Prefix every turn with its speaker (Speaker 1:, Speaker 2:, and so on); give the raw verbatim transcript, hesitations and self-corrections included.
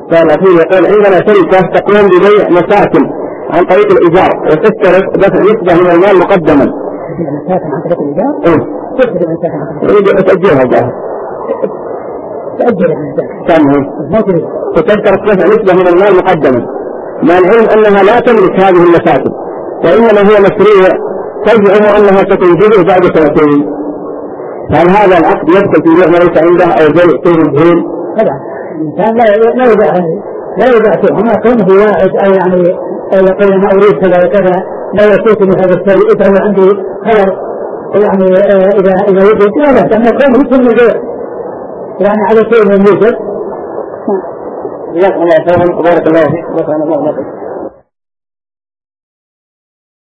Speaker 1: فالأخير يقول عندنا شركة تقوم ببيع مساكن عن طريق الإيجار وتشترط دفع نسبة من المال مقدما.
Speaker 2: مساكن عن طريق الإيجار؟
Speaker 1: إيه.
Speaker 2: تشتري مساكن عن طريق
Speaker 1: الإيجار. تأجيرها جاهز.
Speaker 2: تأجيرها مساكن.
Speaker 1: كم هي؟
Speaker 2: ما تريد.
Speaker 1: وتشترط دفع نسبة من المال مقدما. مع العلم أنها لا تملك هذه المساكن، وإنما هي مشروع تزعم أنها ستنجزه بعد سنتين. هل هذا العقد يدخل في بيع ما ليس عنده أو بيع شيء مجهول؟
Speaker 2: طبعا الإنسان لا لا يبيع لا يبيع شيء، هنا كونه واعد أو يعني يقول أنا أريد كذا وكذا لا يسوقني هذا الشيء إذا عندي خبر يعني إذا إذا وجد لا بأس أن يكون مثل البيع يعني على شيء من يوجد.
Speaker 1: جزاكم الله خيرا وبارك الله فيك.